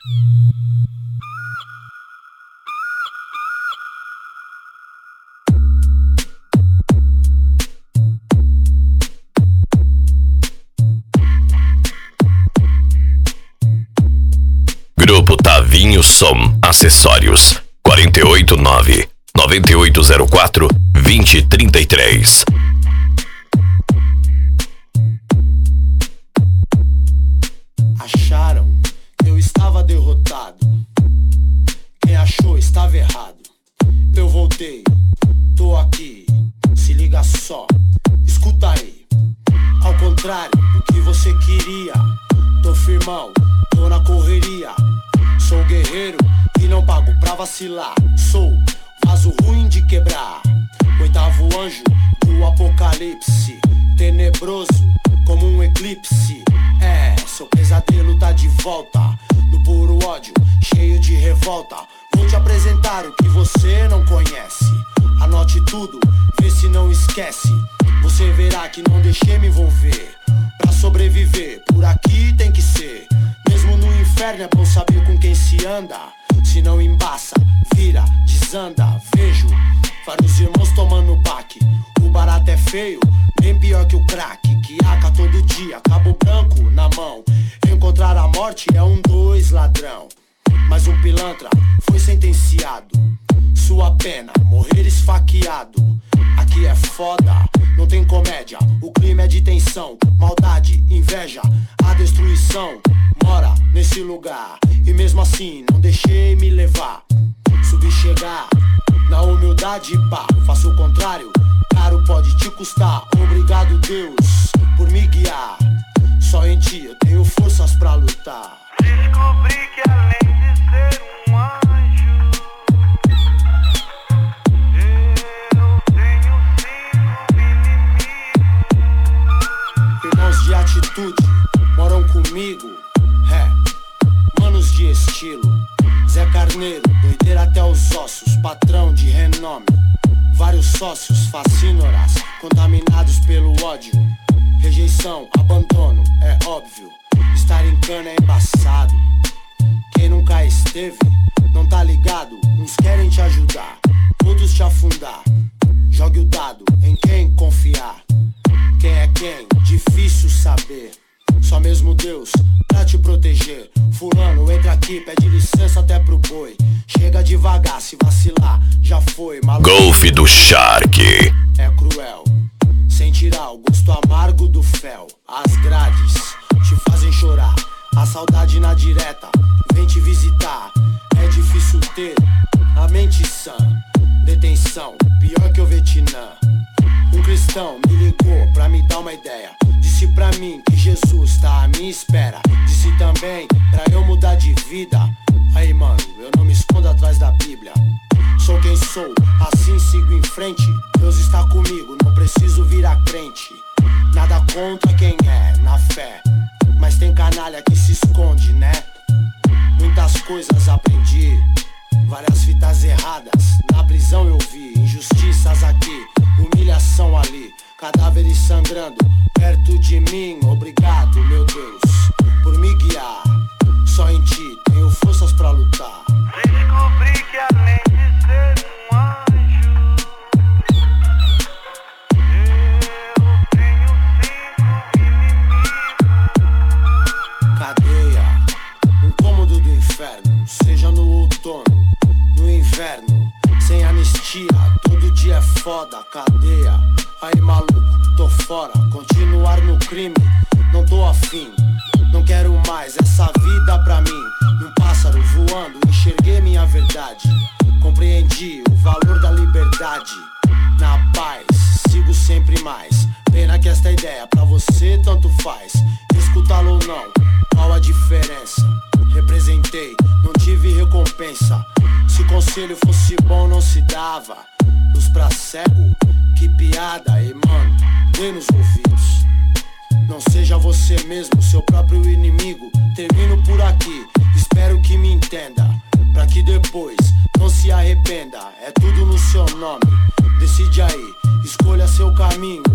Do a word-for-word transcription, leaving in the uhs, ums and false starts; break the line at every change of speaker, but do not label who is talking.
Grupo Tavinho Som Acessórios quatro oito nove, nove oito zero quatro, dois zero três três.
Acharam que eu estava derrotado. Quem achou estava errado. Eu voltei, tô aqui. Se liga só, escuta aí. Ao contrário do que você queria, tô firmão, tô na correria. Sou guerreiro e não pago pra vacilar. Sou vaso ruim de quebrar, oitavo anjo do apocalipse, tenebroso como um eclipse. É, seu pesadelo tá de volta, no puro ódio, cheio de revolta. Vou te apresentar o que você não conhece. Anote tudo, vê se não esquece. Você verá que não deixei me envolver. Pra sobreviver, por aqui tem que ser. Mesmo no inferno é bom saber com quem se anda. Se não embaça, vira, desanda. Vejo vários irmãos tomando baque. O barato é feio, bem pior que o crack. Que aca todo dia, cabo branco na mão. Encontrar a morte é um dois ladrão. Mas um pilantra foi sentenciado. Sua pena, morrer esfaqueado. Aqui é foda, não tem comédia. O clima é de tensão, maldade, inveja. A destruição mora nesse lugar. E mesmo assim não deixei me levar. Subi chegar, na humildade pá. Faço o contrário, caro pode te custar. Obrigado Deus por me guiar. Só em ti eu tenho forças pra lutar.
Descobri que além de ser um anjo, eu tenho cinco inimigos.
Irmãos de atitude moram comigo. É, manos de estilo. Zé Carneiro, doideira até os ossos. Patrão de renome. Vários sócios fascínoras, contaminados pelo ódio. Rejeição, abandono, é óbvio. Estar em cana é embaçado. Quem nunca esteve, não tá ligado. Uns querem te ajudar, outros te afundar. Jogue o dado em quem confiar. Quem é quem, difícil saber. Só mesmo Deus pra te proteger. Fulano, entra aqui, pede licença até pro boi. Chega devagar, se vacilar, já foi, maluco.
Golfe do Shark.
É cruel, sem tirar o gosto amargo do fel. As grades te fazem chorar, a saudade na direta vem te visitar. É difícil ter a mente sã. Detenção, pior que o Vietnã. Um cristão me ligou pra me dar uma ideia. Disse pra mim que Jesus tá à minha espera. Disse também pra eu mudar de vida. Aí mano, eu não me escondo atrás da Bíblia. Sou quem sou, assim sigo em frente. Deus está comigo, não preciso virar crente. Nada contra quem é, na fé. Mas tem canalha que se esconde, né? Muitas coisas aprendi, várias fitas erradas. Na prisão eu vi injustiças aqui, humilhação ali, cadáveres sangrando perto de mim. Obrigado, meu Deus, por me guiar. Só em ti tenho forças pra lutar.
Descobri que além de ser um anjo, eu tenho cinco inimigos.
Cadeia, um cômodo do inferno. Seja no outono, no inverno. Sem anistia, todo dia é foda. Cadeia, aí maluco, tô fora. Continuar no crime, não tô afim. Não quero mais essa vida pra mim. Um pássaro voando, enxerguei minha verdade. Compreendi o valor da liberdade. Na paz, sigo sempre mais. Pena que esta ideia pra você tanto faz. Escutá-lo ou não, qual a diferença? Representei, não tive recompensa. Se conselho fosse bom não se dava. Luz pra cego, que piada. E mano, dê nos ouvidos. Não seja você mesmo, seu próprio inimigo. Termino por aqui, espero que me entenda. Pra que depois não se arrependa. É tudo no seu nome, decide aí, escolha seu caminho.